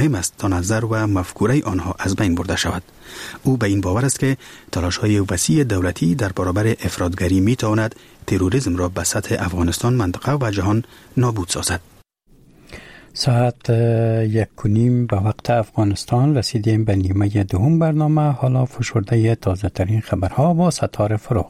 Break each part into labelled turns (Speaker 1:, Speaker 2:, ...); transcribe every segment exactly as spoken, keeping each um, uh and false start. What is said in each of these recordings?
Speaker 1: مهم است تا نظر و مفکوره آنها از بین برده شود. او به این باور است که تلاش‌های وسیع دولتی در برابر افراطگری می‌تواند تروریسم را به سطح افغانستان، منطقه و جهان نابود سازد.
Speaker 2: ساعت یک و نیم به وقت افغانستان رسیدیم به نیمه دوم برنامه. حالا فشرده تازه ترین خبرها با ستاره فروغ.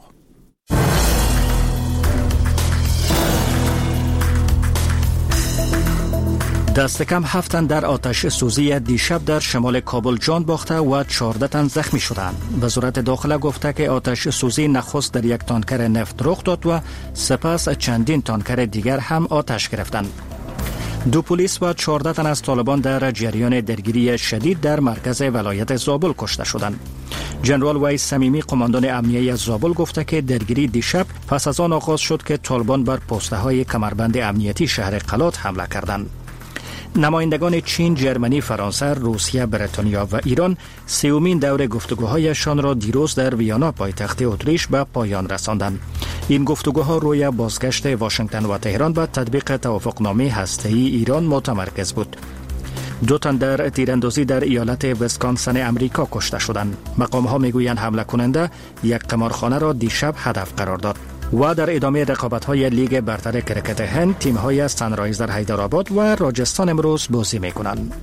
Speaker 3: دست کم هفت تن در آتش سوزی دیشب در شمال کابل جان باخته و چهارده تن زخمی شدند. وزارت داخله گفته که آتش سوزی نخست در یک تانکر نفت رخ داد و سپس چندین تانکر دیگر هم آتش گرفتند. دو پلیس و چهارده تن از طالبان در جریان درگیری شدید در مرکز ولایت زابل کشته شدند. جنرال ویس صمیمی قماندان امنیه زابل گفته که درگیری دیشب پس از آن آغاز شد که طالبان بر پسته های کمربند امنیتی شهر قلات حمله کردند. نمایندگان چین، ژرمنی، فرانسه، روسیه، بریتانیا و ایران سومین دور گفتگوهایشان را دیروز در ویانا پایتخت اتریش به پایان رساندند. این گفتگوها روی بازگشت واشنگتن و تهران به تطبیق توافقنامه هسته‌ای ایران متمرکز بود. دو تن در تیراندازی در ایالت ویسکانسن امریکا کشته شدند. مقام‌ها میگویند حمله کننده یک قمارخانه را دیشب هدف قرار داد. و در ادامه رقابت‌های لیگ برتر کرکت هند، تیم‌های سنرایزر حیدرآباد و راجستان امروز بازی می‌کنند.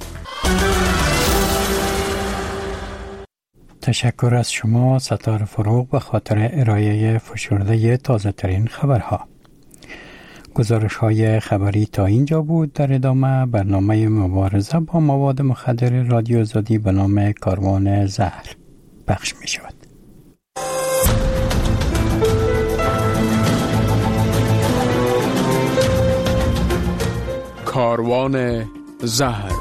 Speaker 2: تشکر از شما ستاره فروغ به خاطر ارائه فشرده تازه ترین خبرها. گزارش های خبری تا اینجا بود. در ادامه برنامه مبارزه با مواد مخدر رادیو آزادی به نام کاروان زهر پخش می شود.
Speaker 4: کاروان زهر.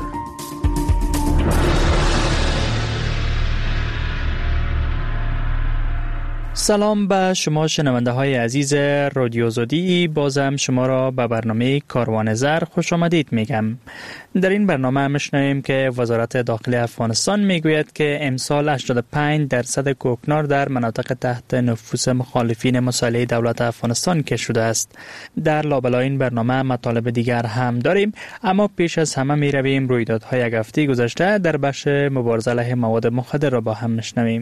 Speaker 5: سلام به شما شنونده های عزیز رادیو آزادی. بازم شما را به برنامه کاروان زهر خوش آمدید میگم. در این برنامه میشنویم که وزارت داخلی افغانستان میگوید که امسال هشتاد و پنج درصد کوکنار در مناطق تحت نفوذ مخالفین مسلح دولت افغانستان کشف شده است. در لابلای این برنامه مطالب دیگر هم داریم، اما پیش از همه میرویم رویدادهای یک هفته گذشته در بخش مبارزه علیه مواد مخدر را با هم میشنویم.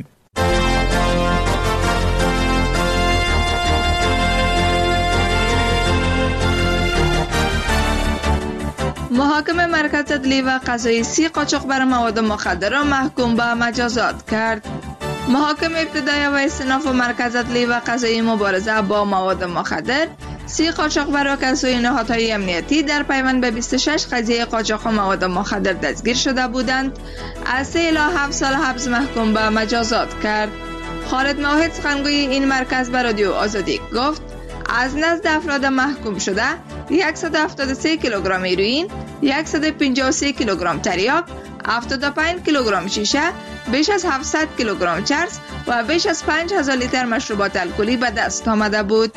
Speaker 6: محاکم مرکز عدلی و قضایی سی قاچاق بر مواد مخدر را محکوم به مجازات کرد. محاکم ابتدایی و استئناف مرکز عدلی و قضایی مبارزه با مواد مخدر سی قاچاق بر و کسای نهادهای امنیتی در پیوند به بیست و شش قضیه قاچاق مواد مخدر دستگیر شده بودند از سه الی هفت سال حبس محکوم به مجازات کرد. خالد موحد سخنگوی این مرکز به رادیو آزادی گفت از نزد افراد محکوم شده صد و هفتاد و سه کیلوگرم هیروئین، صد و پنجاه و سه کیلوگرم تریاک، هفتاد و پنج کیلوگرم شیشه، بیش از هفتصد کیلوگرم چرس و بیش از پنج هزار لیتر مشروبات الکلی به دست آمده بود.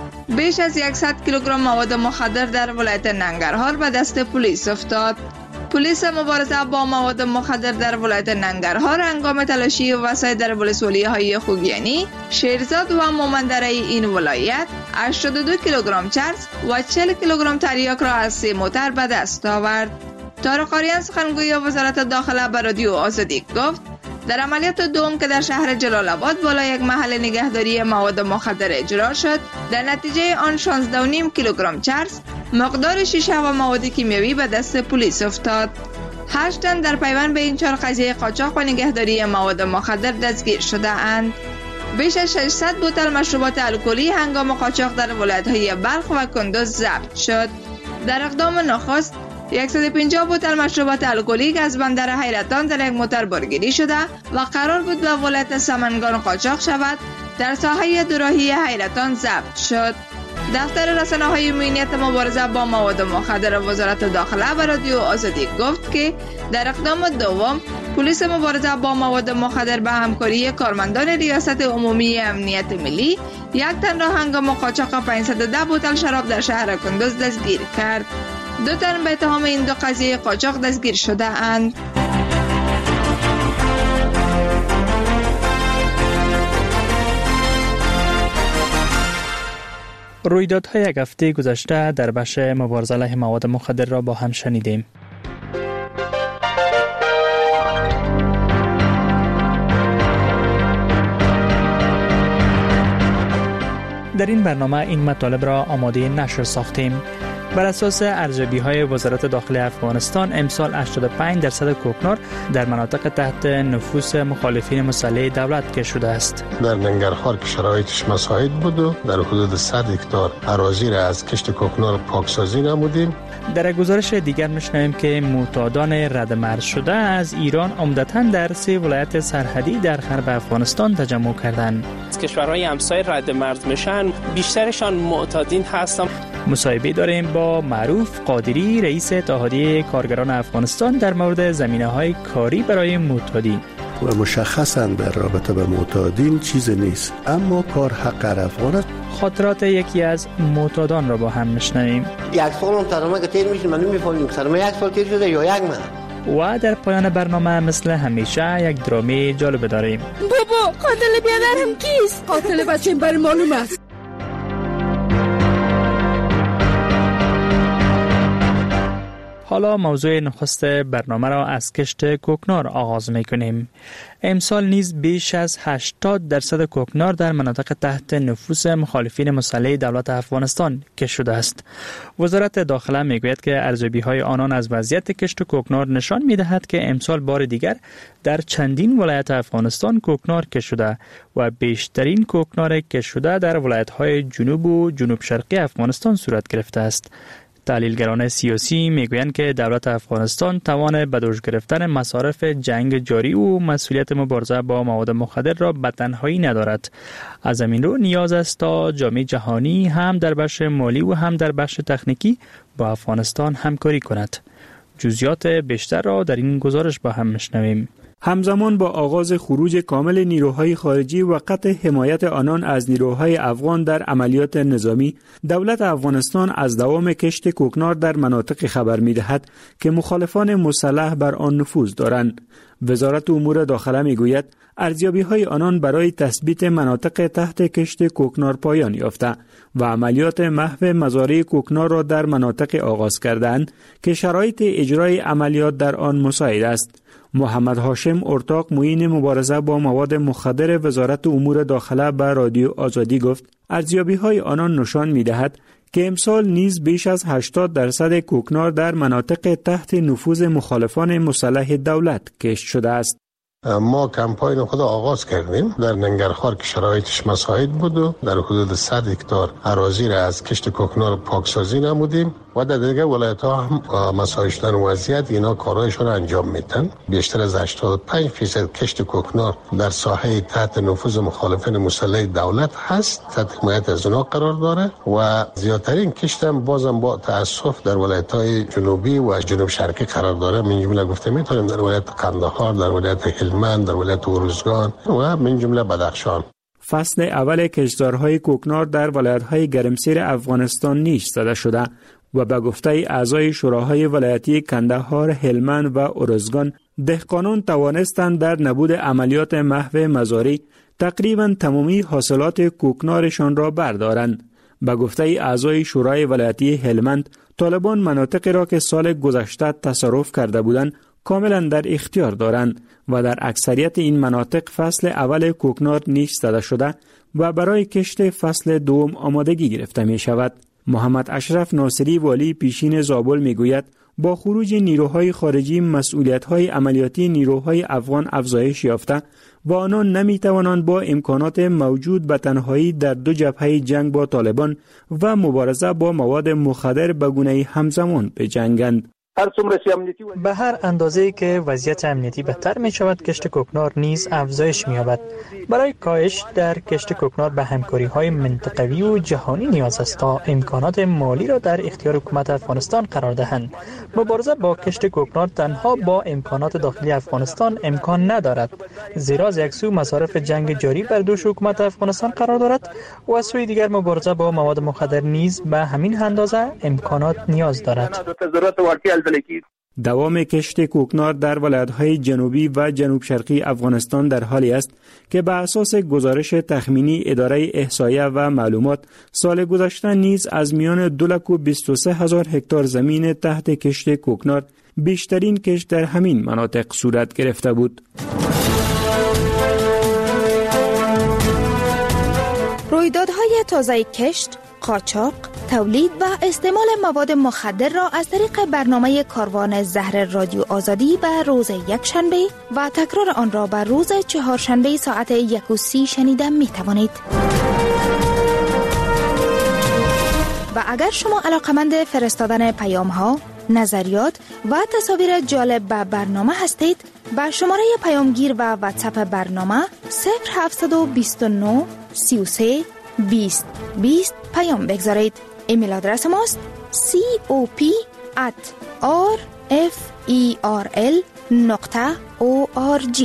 Speaker 6: بیش از صد کیلوگرم مواد مخدر در ولایت ننگرهار به دست پلیس افتاد. پلیس مبارزه با مواد مخدر در ولایت ننگرهار هنگام تلاشی وسایل در ولسوالی‌های خوگیانی، شیرزاد و مومندره این ولایت هشتاد و دو کیلوگرم چرس و چهل کیلوگرم تریاک را از سه موتر به دست آورد. طارق آریان سخنگوی وزارت داخله به رادیو آزادی گفت در عملیات دوم که در شهر جلال آباد بالا یک محل نگهداری مواد مخدر اجرا شد، در نتیجه آن شانزده و نیم کیلوگرم چرس، مقدار شیشه و مواد کیمیایی به دست پلیس افتاد. هشت تن در پیوند به این چهار قضیه قاچاق و نگهداری مواد مخدر دستگیر شده اند. بیش از ششصد بوتل مشروبات الکلی هنگام قاچاق در ولایت‌های بلخ و کندوز ضبط شد. در اقدام نخست صد و پنجاه بوتل مشروبات الکلی از بندر حیرتان در یک موتر بارگیری شده و قرار بود به ولایت سمنگان قاچاق شود، در ساحه دوراهی حیرتان ضبط شد. دفتر رسانه‌های امنیت مبارزه با مواد مخدر وزارت داخله به رادیو آزادی گفت که در اقدام دوم پلیس مبارزه با مواد مخدر به همکاری کارمندان ریاست عمومی امنیت ملی یک تن را هنگام قاچاق پانصد و ده بوتل شراب در شهر کندوز دستگیر کرد. دو تن به اتهام این دو قضیه قاچاق دستگیر شده اند.
Speaker 5: رویدادهای یک هفته گذشته در بخش مبارزه علیه مواد مخدر را با هم شنیدیم. در این برنامه این مطالب را آماده نشر ساختیم. بر اساس ارزیابی‌های وزارت داخلی افغانستان امسال هشتاد و پنج درصد کوکنار در مناطق تحت نفوذ مخالفین مسلح دولت کشته شده است.
Speaker 7: در ننگرهار که شرایطش مساعد بود و در حدود صد هکتار اراضی را از کشت کوکنار پاکسازی نمودیم.
Speaker 5: در گزارش دیگر می‌شنویم که معتادان ردمرز شده از ایران عمدتاً در سه ولایت سرحدی در غرب افغانستان تجمع کردند.
Speaker 8: از کشورهای همسایه ردمرز میشن، بیشترشان معتادین هستند.
Speaker 5: مصاحبه داریم با معروف قادری، رئیس اتحادیه کارگران افغانستان در مورد زمینه‌های کاری برای معتادین.
Speaker 9: و مشخصاً در رابطه با معتادین چیز نیست، اما کار حق افغان است.
Speaker 5: خاطرات یکی از معتادان را با هم میشنویم.
Speaker 10: یک سال هم سرمایه که تیر میشه من نمیفهمیم سرمایه یک سال تیر شده یا یک ماه.
Speaker 5: و در پایان برنامه مثل همیشه یک درامی جالب داریم.
Speaker 11: بابا قاتل بیادرم کیست؟ قاتل بچه‌م برای معلوم است.
Speaker 5: حالا موضوع نخست برنامه را از کشت کوکنار آغاز می‌کنیم. امسال نیز بیش از هشتاد درصد کوکنار در مناطق تحت نفوذ مخالفین مسلح دولت افغانستان کشته شده است. وزارت داخله میگوید که ارزیابی‌های آنان از وضعیت کشت کوکنار نشان می‌دهد که امسال بار دیگر در چندین ولایت افغانستان کوکنار کشته شده و بیشترین کوکنار کشته شده در ولایت‌های جنوب و جنوب شرقی افغانستان صورت گرفته است. تحلیلگران سیاسی میگویند که دولت افغانستان توان به دوش گرفتن مصارف جنگ جاری و مسئولیت مبارزه با مواد مخدر را به تنهایی ندارد. از همین رو نیاز است تا جامعه جهانی هم در بخش مالی و هم در بخش تکنیکی با افغانستان همکاری کند. جزئیات بیشتر را در این گزارش با هم میشنویم.
Speaker 12: همزمان با آغاز خروج کامل نیروهای خارجی و قطع حمایت آنان از نیروهای افغان در عملیات نظامی، دولت افغانستان از دوام کشت کوکنار در مناطق خبر می‌دهد که مخالفان مسلح بر آن نفوذ دارند. وزارت امور داخله می‌گوید ارزیابی‌های آنان برای تثبیت مناطق تحت کشت کوکنار پایان یافته و عملیات محو مزارع کوکنار را در مناطق آغاز کردند که شرایط اجرای عملیات در آن مساعد است. محمد هاشم ارتاق معین مبارزه با مواد مخدر وزارت امور داخله به رادیو آزادی گفت ارزیابی‌های آنان نشان می‌دهد که امسال نیز بیش از هشتاد درصد کوکنار در مناطق تحت نفوذ مخالفان مسلح دولت کشت شده است.
Speaker 7: ما کمپاین خود آغاز کردیم در ننگرهار که شرایطش مساعد بود و در حدود صد هکتار اراضی را از کشت کوکنار پاکسازی نمودیم و در دیگر ولایت ها هم مساعد شدن وضعیت اینا کارهایشون را انجام میدن. بیشتر از هشتاد و پنج درصد کشت کوکنار در ساحه تحت نفوذ مخالفین مسلح دولت هست، تحت حمایت از اونا قرار داره و زیادترین کشت هم بازم با تاسف در ولایت های جنوبی و جنوب شرقی قرار داره. من جمله گفته میتونیم در ولایت قندهار، در ولایت هلمند، در ولایت ارزگان و من جمله بدخشان.
Speaker 12: فصل اول کشتزارهای کوکنار در ولایت‌های گرمسیر افغانستان نیش زده شده و به گفته اعضای شوراهای ولایتی کندهار، هلمند و ارزگان، دهقانان توانستند در نبود عملیات محو مزارع تقریباً تمامی حاصلات کوکنارشان را بردارند. به گفته اعضای شورای ولایتی هلمند، طالبان مناطقی را که سال گذشته تصرف کرده بودند کاملا در اختیار دارند و در اکثریت این مناطق فصل اول کوکنار نیش زده شده و برای کشت فصل دوم آمادگی گرفته می شود. محمد اشرف ناصری والی پیشین زابل می گوید با خروج نیروهای خارجی مسئولیت‌های عملیاتی نیروهای افغان افزایش یافته و آنان نمی توانند با امکانات موجود به تنهایی در دو جبهه جنگ با طالبان و مبارزه با مواد مخدر به گونه همزمان بجنگند.
Speaker 5: به هر اندازه‌ای که وضعیت امنیتی بهتر می شود کشت کوکنار نیز افزایش می یابد. برای کاهش در کشت کوکنار به همکاری‌های منطقوی و جهانی نیاز است تا امکانات مالی را در اختیار حکومت افغانستان قرار دهند. مبارزه با کشت کوکنار تنها با امکانات داخلی افغانستان امکان ندارد، زیرا از یک سو مصارف جنگ جاری بر دوش حکومت افغانستان قرار دارد و از سوی دیگر مبارزه با مواد مخدر نیز به همین اندازه امکانات نیاز دارد.
Speaker 12: دوام کشت کوکنار در ولایت‌های جنوبی و جنوب شرقی افغانستان در حالی است که به اساس گزارش تخمینی اداره احصایه و معلومات سال گذشته نیز از میان دو لاک و بیست و سه هزار هکتار زمین تحت کشت کوکنار بیشترین کشت در همین مناطق صورت گرفته بود.
Speaker 13: رویدادهای تازه کشت، قاچاق، تولید و استعمال مواد مخدر را از طریق برنامه کاروان زهر رادیو آزادی به روز یکشنبه و تکرار آن را به روز چهارشنبه ساعت یک و سی شنیده می توانید. و اگر شما علاقمند فرستادن پیام ها، نظریات و تصاویر جالب به برنامه هستید، با شماره پیامگیر و واتساپ برنامه صفر هفت دو نه سی و سه بیست بیست پیام بگذارید. ایمیل آدرس ماست cop at rferl نقطه org.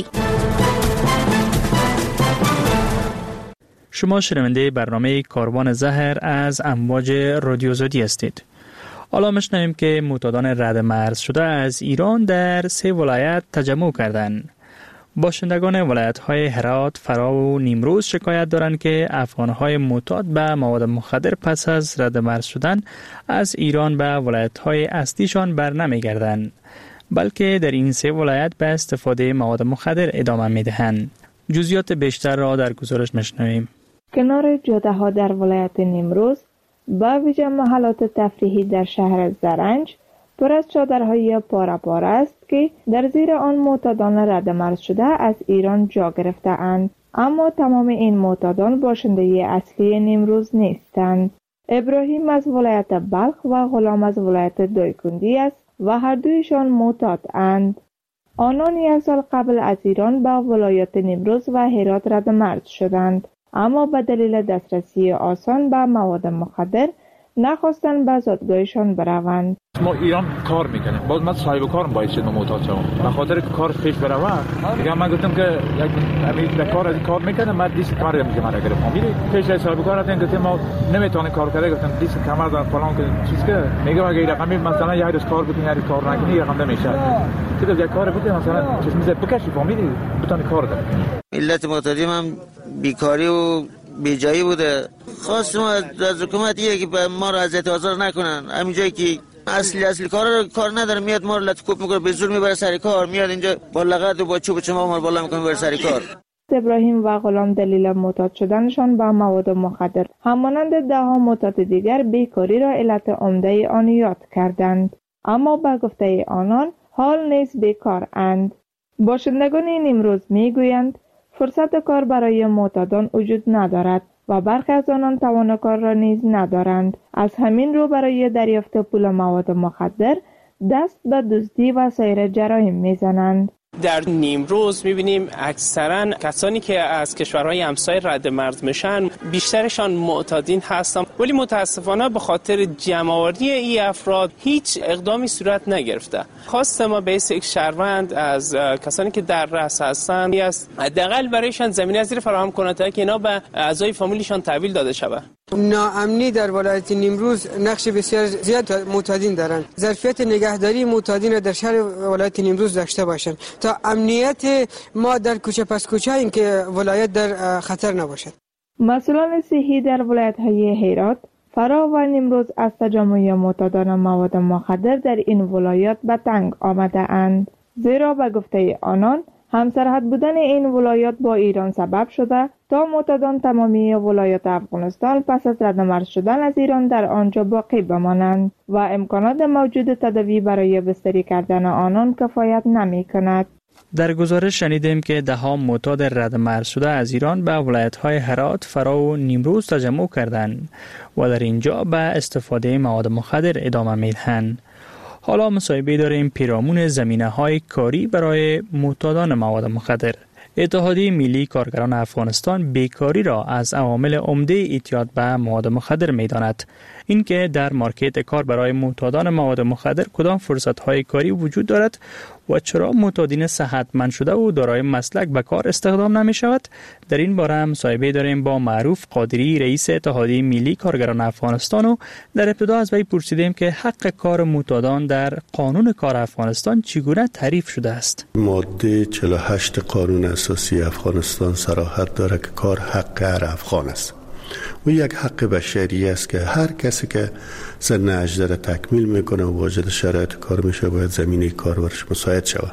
Speaker 5: شما شنونده برنامه کاروان زهر از امواج رادیو آزادی هستید. حالا میشنویم که معتادان رد مرز شده از ایران در سه ولایت تجمع کردند. باشندگان ولایت‌های هرات، فرا و نیمروز شکایت دارند که افغان‌های معتاد به مواد مخدر پس از رد مرز شدن از ایران به ولایت‌های اصلیشان بر نمیگردند، بلکه در این سه ولایت به استفاده مواد مخدر ادامه میدهند. جزئیات بیشتر را در گزارش میشنویم.
Speaker 6: کنار جاده‌ها در ولایت نیمروز، با ویژه محلات تفریحی در شهر زرنج، پر از چادرهای پاره پاره است که در زیر آن معتادان رد مرز شده از ایران جا گرفته اند. اما تمام این معتادان باشنده اصلی نیمروز نیستند. ابراهیم از ولایت بلخ و غلام از ولایت دایکندی است و هر دویشان معتاد اند. آنان یک سال قبل از ایران به ولایت نیمروز و هرات رد مرز شدند، اما به دلیل دسترسی آسان به مواد مخدر نخواستند به زادگاهشان بروند.
Speaker 14: ما ایران کار میکنیم، باز من صاحب کارم باید شدم معتاد شدم به خاطر که کار پیش بره. دیگه من گفتم که یک امید کار از کار میکنم، من دیس کار میگم من اگر فامیلی پیش از صاحب کار هستن که ما نمیتونیم کار کنیم. گفتم دیس کمر دارم فلان که چیز که میگم اگه رقمی مثلا یه روز کار بکنی یه کار نکنی رقم نمیشه. تو یک کار بکنی مثلا چیز میشه بکشی فامیلی بتونی کار کنی.
Speaker 15: علت معتادی من بیکاری و بیجایی بوده. خواستم از حکومتیه که ما را اذیت آزار نکنن. همینجایی که اصلی اصلی کار کار نداره میاد ما رو لطکوب میکنه، به زور میبره سر کار، میاد اینجا با لغت و با چوب چما ما رو بالا میکنه میبره سر کار.
Speaker 6: ابراهیم و غلام دلیل معتاد شدنشان به مواد مخدر همانند ده ها معتاد دیگر بیکاری را علت عمده آن یاد کردند، اما به گفته آنان حال نیز بیکار اند. باشندگان نیمروز میگویند فرصت کار برای معتادان وجود ندارد و برخی از آنان توان کار را نیز ندارند. از همین رو برای دریافت پول مواد مخدر دست به دزدی و سایر جرایم میزنند.
Speaker 8: در نیمروز میبینیم اکثرا کسانی که از کشورهای همسایه رد مرز میشن بیشترشان معتادین هستن، ولی متاسفانه به خاطر جمع‌آوری این افراد هیچ اقدامی صورت نگرفته. خواست ما به یک شهروند از کسانی که در رأس هستند است حداقل برایشان زمینه زیر فراهم کنه تا که اینا به اعضای فامیلیشان تحویل داده شود.
Speaker 16: ناامنی در ولایت نیمروز نقش بسیار زیاد معتادین دارند. ظرفیت نگهداری معتادین را در شهر ولایت نیمروز داشته باشند تا امنیت ما در کوچه پس کوچه این که ولایت در خطر نباشد.
Speaker 6: مسئولان صحی در ولایت‌های هرات، فرا و نیمروز از تجمع معتادان مواد مخدر در این ولایات به تنگ آمده اند، زیرا به گفته آنان همسرحد بودن این ولایات با ایران سبب شده تا معتادان تمامی ولایات افغانستان پس از رد مرز شدن از ایران در آنجا باقی بمانند و امکانات موجود تداوی برای بستری کردن آنان کفایت نمی کند.
Speaker 5: در گزارش شنیدیم که ده ها معتاد رد مرز شده از ایران به ولایت‌های هرات، فرا و نیمروز تجمع کردند و در اینجا به استفاده مواد مخدر ادامه میدهند. حالا مصاحبه داریم پیرامون زمینه‌های کاری برای معتادان مواد مخدر. اتحادیه ملی کارگران افغانستان بیکاری را از عوامل عمده اعتیاد به مواد مخدر می‌داند. اینکه در مارکت کار برای معتادان مواد مخدر کدام فرصت‌های کاری وجود دارد و چرا معتادین صحتمند شده و دارای مسلک به کار استخدام نمی‌شود، در این باره هم مصاحبه داریم با معروف قادری، رئیس اتحادیه ملی کارگران افغانستان، و در ابتدا از وی پرسیدیم که حق کار معتادان در قانون کار افغانستان چگونه تعریف شده است.
Speaker 9: ماده چهل و هشت قانون اساسی افغانستان صراحت دارد که کار حق هر افغان است و یک حق بشری است که هر کسی که سن هجده را تکمیل میکنه و واجد شرایط کار میشه باید زمینه کار برش مساعد شود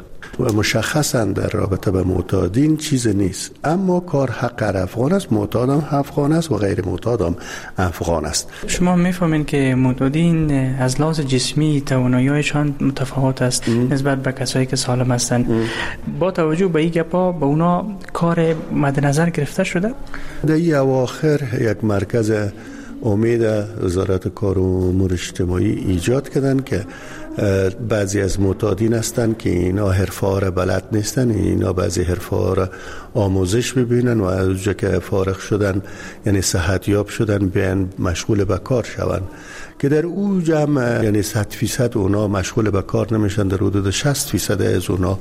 Speaker 9: مشخصا در رابطه به معتادین چیز نیست، اما کار حق هر افغان است، معتاد هم افغان است و غیر معتاد هم افغان است.
Speaker 5: شما میفهمین که معتادین از لحاظ جسمی توانایی‌هایشان متفاوت است ام. نسبت به کسایی که سالم هستند. با توجه به این گپا به اونا کار مد نظر گرفته شده؟
Speaker 9: در این اواخر یک مرکز امید وزارت کار و امور اجتماعی ایجاد کردن که بعضی از معتادین هستن که اینا حرفه را بلد نیستن، اینا بعضی حرفه را آموزش ببینن و از اونجا که فارغ شدن یعنی صحتیاب شدن بیان مشغول به کار شون، که در او جمع یعنی صد فیصد اونا مشغول به کار نمیشن، در حدود شصت فیصد از اونا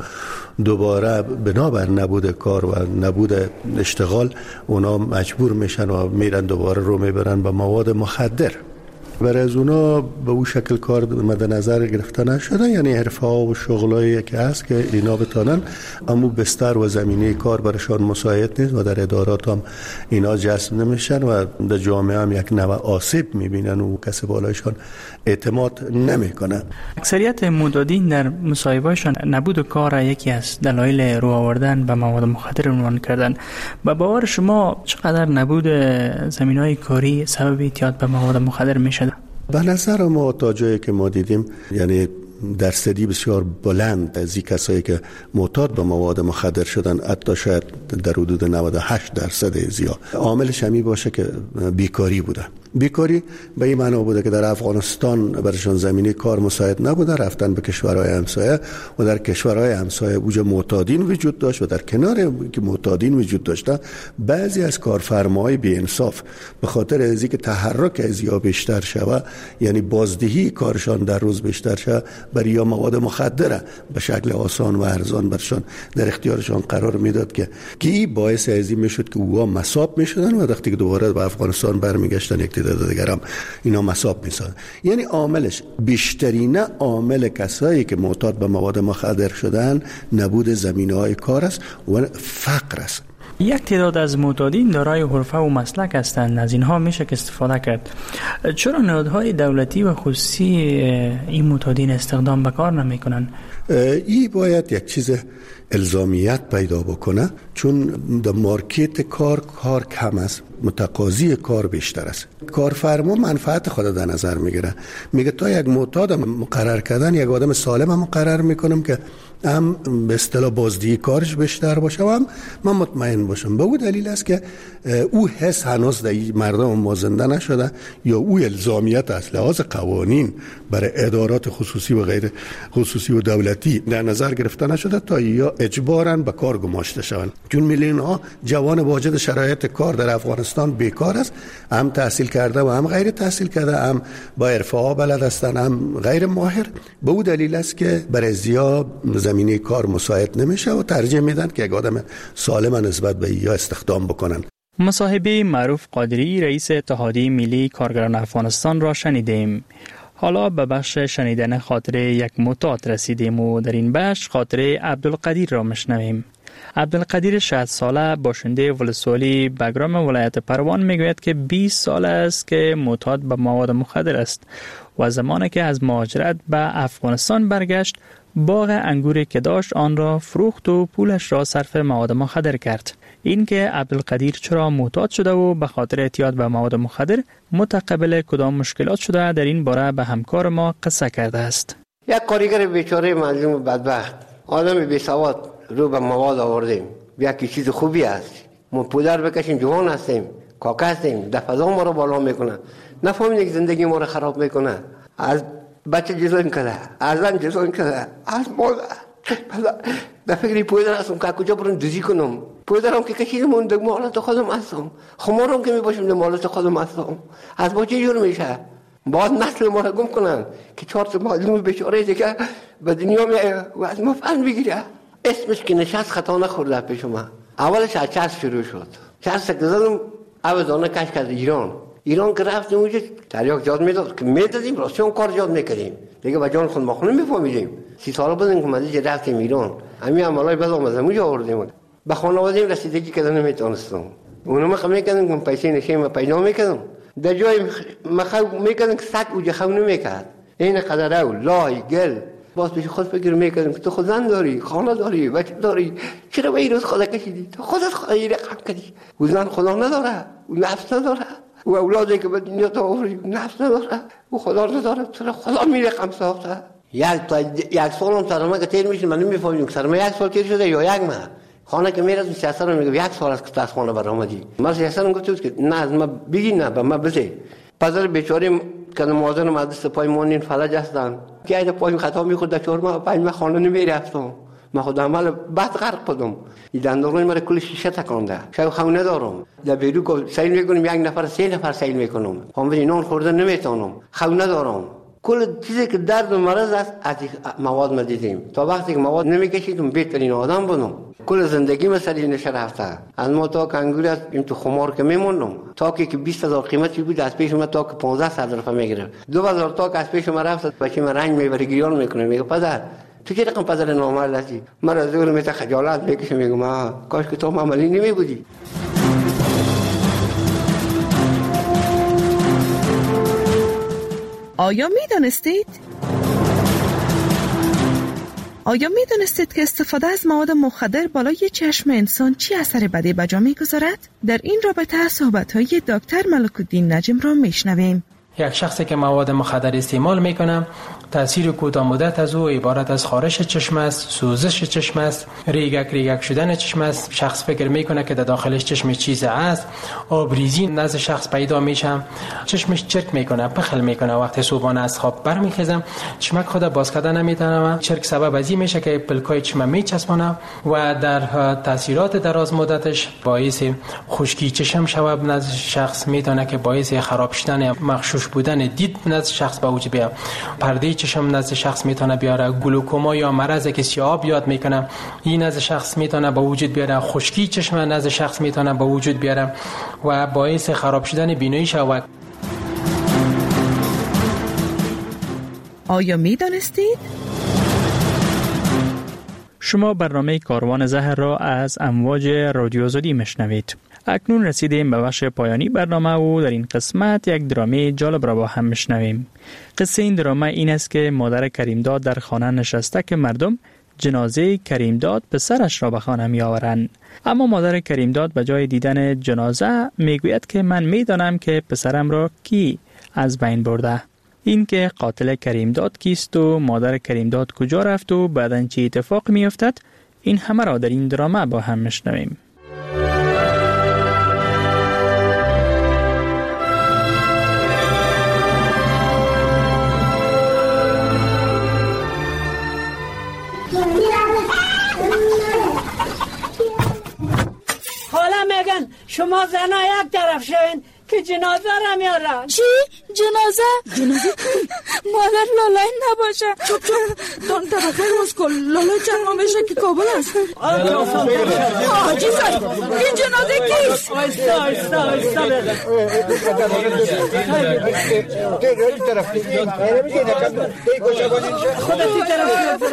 Speaker 9: دوباره بنابر نبود کار و نبود اشتغال اونا مجبور میشن و میرن دوباره رو میبرن به مواد مخدر. برای از اونا به اون شکل کار مد نظر گرفته نشده، یعنی حرفه ها و شغلایی که هست که اینا بتانن، اما بستر و زمینه کار برشان مساعد نیست و در ادارات هم اینا جذب نمیشن و در جامعه هم یک نوع آسیب میبینن و کسی بالایشان اعتماد نمیکنه.
Speaker 5: اکثریت معتادین در مصاحبه‌شان نبود کار یکی از دلایل رو آوردن به مواد مخدر عنوان کردن. با باور شما چقدر نبود زمینه‌های کاری سبب اعتیاد به مواد مخدر میشه؟
Speaker 9: به نظر ما تا جایی که ما دیدیم یعنی درصدی بسیار بلند از این کسایی که معتاد به مواد مخدر شدن، حتی شاید در حدود نود و هشت درصد زیاد، عاملش همی باشه که بیکاری بوده. بیکاری به این معنا بوده که در افغانستان برشان زمینه کار مساعد نبوده، رفتن به کشورهای همسایه و در کشورهای همسایه اوج معتادین وجود داشت و در کنار که معتادین وجود داشته بعضی از کارفرماهای بی انصاف به خاطر از اینکه تحرک از یا بیشتر شوه، یعنی بازدهی کارشان در روز بیشتر شوه، برای یا مواد مخدره به شکل آسان و ارزان برشان در اختیارشان قرار میداد که کی باعث از این میشد که اوها مصاب میشدن و وقتی که دوباره به افغانستان برمیگشتن یک تعداد دیگر هم اینا مصاب میشدن. یعنی عاملش بیشترین عامل کسایی که معتاد به مواد مخدر شدن نبود زمینه‌های کار است و فقر است.
Speaker 5: یک تعداد از معتادین دارای حرفه و مسلک هستند، از اینها میشه که استفاده کرد. چرا نهادهای دولتی و خصوصی این معتادین استخدام به کار نمیکنن؟
Speaker 9: این باید یک چیز الزامیت پیدا بکنه، چون در مارکت کار کار کم است، متقاضی کار بیشتر است. کارفرما منفعت خود در نظر میگیره، میگه تا یک معتاد مقرر کردن یک آدم سالم هم مقرر میکنم که هم به اصطلاح بازدهی کارش بیشتر باشه و هم من مطمئن باشم. به او دلیل است که او حس هنوز در مردم ما زنده نشده یا او الزامیت از لحاظ قوانین برای ادارات خصوصی و غیر خصوصی و دولتی در نظر گرفته نشده تا یا اجباراً به کار گماشته شوند. چون میلیون ها جوان واجد شرایط کار در افغانستان بیکار است، هم تحصیل کرده و هم غیر تحصیل کرده، هم با حرفه ها بلد هستند هم غیر ماهر. به او دلیل است که برای زیاد زمینه کار مساعد نمیشه و ترجیح میدن که یک آدم سالم نسبت به یا استخدام بکنن.
Speaker 5: مصاحبه معروف قادری رئیس اتحادیه ملی کارگران افغانستان را شنیدیم. حالا به بخش شنیدن خاطره یک معتاد رسیدیم و در این بخش خاطره عبدالقدیر را میشنویم. عبدالقدیر شصت ساله باشنده ولسوالی بگرام ولایت پروان میگوید که بیست سال است که معتاد به مواد مخدر است و زمانی که از مهاجرت به افغانستان برگشت باغ انگوری که داشت آن را فروخت و پولش را صرف مواد مخدر کرد. این که عبدالقدیر چرا معتاد شده و به خاطر اعتیاد به مواد مخدر متقبل کدام مشکلات شده در این باره به همکار ما قصه کرده است.
Speaker 10: یک کارگر بیچاره مظلوم بدبخت، آدم بی سواد رو به مواد آوردیم. بیا که چیز خوبی است، ما پدر بکشیم، جوان هستیم، کاکا هستیم، در فضا ما رو بالا میکنه، نفهمید که زندگی ما رو خراب میکنه. از بچه جزون کرده، از زن جزون کرده، از مادر به فکری پدر هستم که کجا برم دوزی کنم. پدرم که کشیدمون در مالات خودم هستم، خمارم که میباشم در مالات خودم هستم. از ما چه جور میشه؟ باید نسل ما رو گم کنن که چهار تا معلوم بیچاره دیگه به دنیا میایه و از ما فن بگیره. اسمش که نشست خطا نخورده پیش ما. اولش از چسب شروع شد. چسب که زدم عوضانه کش کرد ایران. ایران که رفتیم اونجا تریاک جاد میداد که میدادیم راسیون کار جاد میکردیم. دیگه با جان خود مخونه میفهمیدیم. سی ساله بودیم که مدیجه رفتیم ایران. همین عملای بد آمد اونجا آوردیم. به خانواده رسیدگی کردن نمیتونستم. اونم خم میکردن که پیسه نشیم پیدا میکردم. در جای مخو میکردن که سگ اوجه خو نمیکرد. این قدره و لای گل باز پیش خود فکر میکردم که تو خود زن داری، خانه داری، بچه داری، چرا به این روز خدا کشیدی؟ تو خودت خدا این رقم کردی. او زن خدا نداره، او نفس نداره، او اولادی که به دنیا تو آوردی نفس نداره، او خدا نداره، چرا خدا می رقم ساخته؟ یک تا یک سال هم سرما که تیر میشه، من نمیفهمم که سرما یک سال تیر شده یا یک ماه. خانه که میرسم سیاست رو میگه یک سال است که از خانه برآمدی. من سیاست رو گفتم که نه از ما بگی نه به ما بده. پدر بیچاره که مادر و مدرسه پای مونین فلج هستن که اگه پای خطا میخورد در چهار ماه پنج ماه خانه نمیرفتم. من خود عمل بد غرق کردم. این دندانم مرا کل شیشه تکانده. شاید خونه دارم. در بیرون کو سیل میکنم یک نفر سه نفر سیل میکنم. هم نان خورده نمیتونم. خونه دارم. کل چیزی که درد و مرض است از مواد ما دیدیم. تا وقتی که مواد نمیکشیدم بهترین آدم بودم. کل زندگی مسئله نشه رفته. از ما تا کنگوری از این تو خمار که میموندم. تا که بیست هزار قیمتی بود از پیش ما تا که پانزده صد روپیه میگرفت. دو هزار تا که از پیش ما رفت بچه من رنج میبره گریان میکنه میگه پدر تو چه رقم پدر نامرد هستی؟ من از دور میته خجالت میکشم میگم کاش که تو عملی نمیبودی.
Speaker 17: آیا میدانستید؟ آیا میدانستید که استفاده از مواد مخدر بالای چشم انسان چی اثر بدی به جا میگذارد؟ در این رابطه صحبت‌های دکتر ملک الدین نجم را میشنویم.
Speaker 18: یک شخصی که مواد مخدر استعمال میکنه تاثیر کوتاه مدت از او عبارت از خارش چشم است، سوزش چشم است، ریگک ریگک شدن چشم است. شخص فکر میکنه که در داخلش چشم چیز است، آبریزی نزد شخص پیدا میشه، چشمش چرک میکنه، پخل میکنه. وقتی صبحانه از خواب برمیخیزم چشمک خود باز کردن نمیتونه. چرک سبب از این میشه که پلکای چشم میچسبونه و در تاثیرات دراز مدتش باعث خشکی چشم شود نزد شخص، میتونه که باعث خراب شدن مغشوش بودن دید نزد شخص به وجود بیاد. پرده چشم نزد شخص میتونه بیاره. گلوکوما یا مرضی که سیاه یاد میکنه این نزد شخص میتونه به وجود بیاره. خشکی چشم نزد شخص میتونه به وجود بیاره و باعث خراب شدن بینایی شود.
Speaker 17: آیا میدانستید؟
Speaker 5: شما برنامه کاروان زهر را از امواج رادیو آزادی میشنوید. اکنون رسیدیم به بخش پایانی برنامه و در این قسمت یک درامه جالب را با هم میشنویم. قصه این درامه این است که مادر کریمداد در خانه نشسته که مردم جنازه کریمداد پسرش را به خانه می آورند. اما مادر کریمداد به جای دیدن جنازه میگوید که من میدانم که پسرم را کی از بین برده. این که قاتل کریمداد کیست و مادر کریمداد کجا رفت و بعداً چه اتفاق می افتد، این همه را در این درامه با هم میشنویم.
Speaker 19: حالا میگن شما زنها یک طرف شوین که جنازه را میارن.
Speaker 11: چی؟ جنازه؟ جنازه؟ مادر لالای نباشه. چوب چوب دان طرفه روز کن لالای چند میشه که کابل است. آجی سر این جنازه کیست؟
Speaker 19: آیستا آیستا آیستا خودتی طرف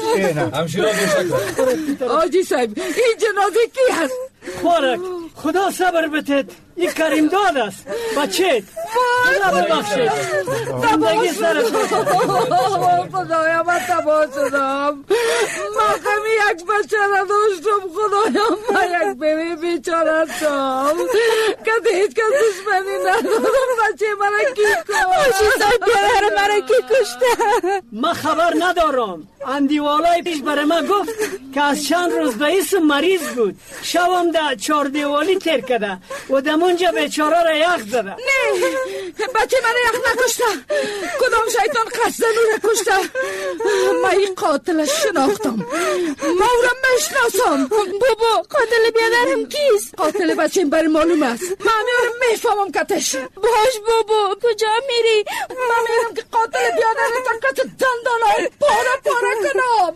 Speaker 11: آجی صاحب این جنازه کی هست؟
Speaker 19: خورک خدا صبر بتید. این کریمداد است بچه خدا ببخشید زندگی سرت
Speaker 11: خدایا من تباه شدم. من کمی یک بچه را داشتم خدایا من یک بیبی بیچاره شدم که هیچ کس دشمنی ندارم. بچه مرا کی کشت؟ آشی صاحب بیاره مرا کی کشته؟
Speaker 19: من خبر ندارم. اندیوالای پیش برای من گفت که از چند روز رئیس مریض بود. شبم در چهار دیوالی تیر کده و دمونجا بیچاره را یخ زده.
Speaker 11: نه بچه من یخ نکشته. کدام شیطان قصد نور کشته؟ من این قاتلش شناختم. ما او را میشناسم. بابا قاتل بیادرم کیست؟ قاتل بچه برای معلوم است. من میارم میفهمم کتش. باش بابا کجا میری؟ من میارم که قاتل بیادرم تا کت دندانای پاره پاره کنم.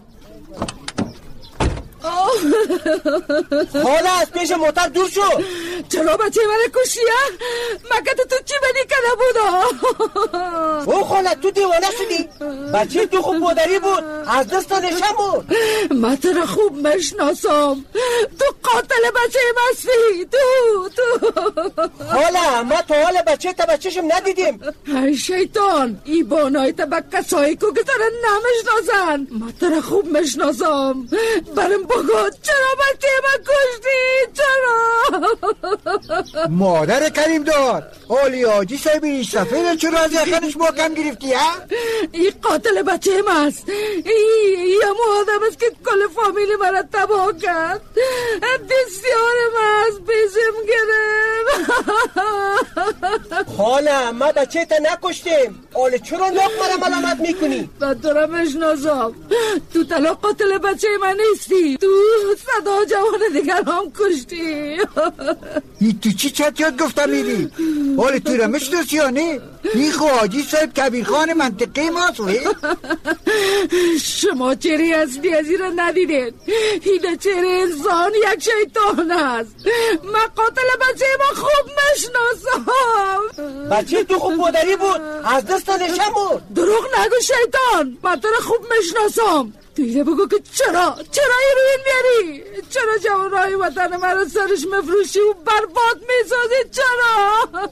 Speaker 20: حالا از پیش موتر دور شو.
Speaker 11: چرا بچه من کشی؟ مگه تو چی بدی کنه بودا؟
Speaker 20: او خاله تو دیوانه شدی؟ بچه تو خوب مادری بود از دست نشم بود.
Speaker 11: من تو را خوب مشناسم، تو قاتل بچه مستی. تو تو
Speaker 20: خاله ما تو حال بچه تا بچهشم ندیدیم.
Speaker 11: ای شیطان، ای بانای تا با کسایی که تره نمشناسن. من تو را خوب مشناسم. برم بگو چرا بچه من کشتی؟ چرا؟
Speaker 21: مادر کریم دار اولی آجی صاحبی سفیر چرا از یخنش محکم گرفتی ها؟
Speaker 11: ای قاتل بچه ماست. ای همون آدم است که کل فامیلی مرا تباه کرد. بسیار ماست پیشم گرفت.
Speaker 20: خاله ما بچه تا نکشتیم. اولی چرا ناک مرا ملامت میکنی؟
Speaker 11: من تو را مشناسم. تو تلا قاتل بچه من نیستی. تو صدا جوان دیگر هم کشتی.
Speaker 21: ای تو چی چت یاد گفته میری؟ حالا تو را مشناسی یا نه؟ این خو حاجی صاحب کبیرخان منطقه ماست وی؟
Speaker 11: شما چهره اصلی از این را ندیدید. این چهره انسان یک شیطان است. من قاتل بچه ما خوب مشناسم.
Speaker 20: بچه تو خوب مادری بود از دست نشم بود.
Speaker 11: دروغ نگو شیطان، من تو را خوب مشناسم. تو اینه بگو که چرا چرا ایروین میاری؟ چرا جوانای وطن مرا سرش مفروشی و برباد میسازی؟ چرا؟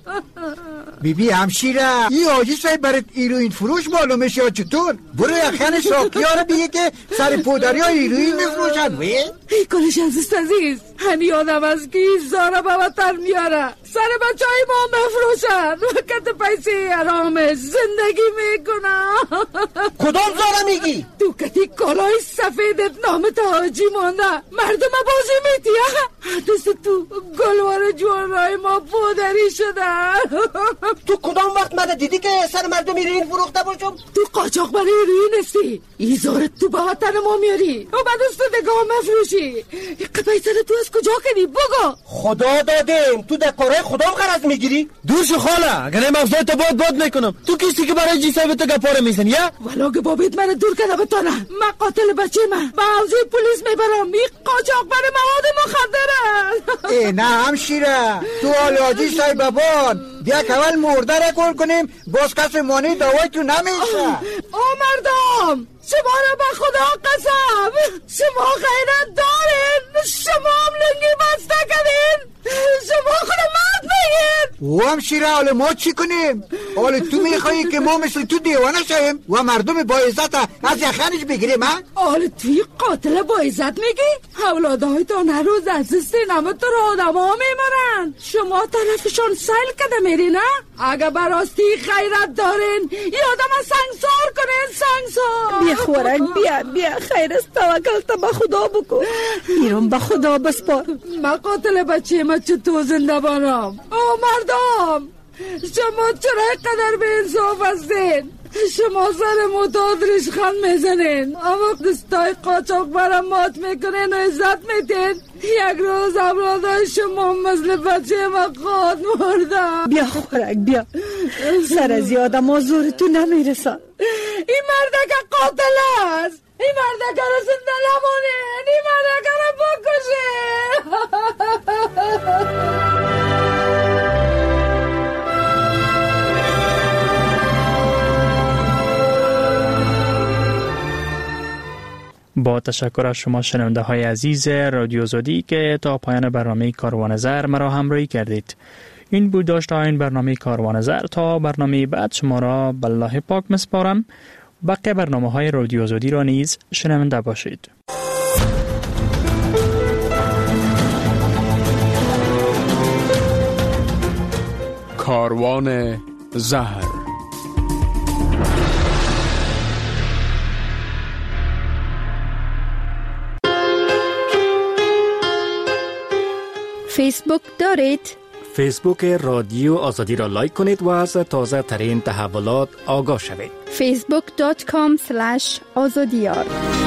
Speaker 21: بی بی همشیره این حاجی صاحب برات ایروین فروش معلومش یا چطور؟ برو یخن ساکی ها رو بگه که سر پودری ها ایروین میفروشن وی؟
Speaker 11: ای کلش عزیز عزیز هنی آدم است که این زارا به وطن میاره سر بچه های ما مفروشن وقت پیسی حرامش زندگی میکنن.
Speaker 20: کدام زارا میگی؟
Speaker 11: تو کتی کالای سفیدت نامت حاجی مانده مردم بازی میتیه دست تو گلوار جوانای ما پودری شدن.
Speaker 20: تو کدام وقت مده دیدی که سر مردم ایروین فروخته باشم؟
Speaker 11: تو قاچاق برای ایروین استی ای زارت تو به وطن ما میاری و بعد از تو دگاه مفروشی. پیسر تو از کجا کنی بگو؟
Speaker 20: خدا دادیم تو در کارهای خدا غرض میگیری؟
Speaker 21: دور شو خاله اگر این مفضای تو باد باد میکنم. تو کسی که برای جی صاحب تو گپاره میزنی یا؟
Speaker 11: ولا که بابیت من دور کنه بتانه من قاتل بچه من با حوزه پلیس میبرم. این قاچاق برای مواد مخدره.
Speaker 21: ای نه همشیره تو حالاجی صاحب بابان بیا که اول مرده را کل کنیم باز کس مانی دوای تو نمیشه.
Speaker 11: او مردم شما را به خدا قسم شما غیرت دارین. شما هم لنگی بسته کنین. شما خود مرد بگین.
Speaker 21: و همشیره حالا ما چی کنیم؟ حالا تو میخوایی که ما مثل تو دیوانه شویم و مردم با عزت از یخنش بگیریم ها؟
Speaker 11: حالا توی قاتل با عزت میگی؟ اولادهای تا نروز از سینما تو را آدم ها میمارن. شما طرفشان سیل کده میری نه؟ اگه براستی خیرت دارین یه آدم سنگسار کنین سنگسار. بیا خورک بیا بیا خیر است توکل تا به خدا بکن. بیرون به خدا بسپار. من قاتل بچه من چطور زنده بانم؟ او مردم شما چرا قدر به انصاف هستین؟ شما سر معتاد ریشخند میزنین اما دستای قاچاق برام مات میکنین و عزت میدین. یک روز اولادای شما مثل بچه من خود مردم. بیا خورک بیا سر از آدم ها زور تو نمیرسن. این مردک قاتل است. این مردک رو زنده نمانین. این مردک رو بکشین.
Speaker 5: با تشکر از شما شنونده های عزیز رادیو زودی که تا پایان برنامه کاروان زر مرا همراهی کردید. این بود داشته این برنامه کاروان زر. تا برنامه بعد شما را به الله پاک مسپارم. بقیه برنامه های رادیو زودی را نیز شنونده باشید.
Speaker 4: کاروان زهر.
Speaker 13: فیسبوک دارید؟
Speaker 3: فیسبوک رادیو آزادی را لایک کنید و از تازه ترین تحولات آگاه شوید.
Speaker 13: فیسبوک دات کام سلش آزادیار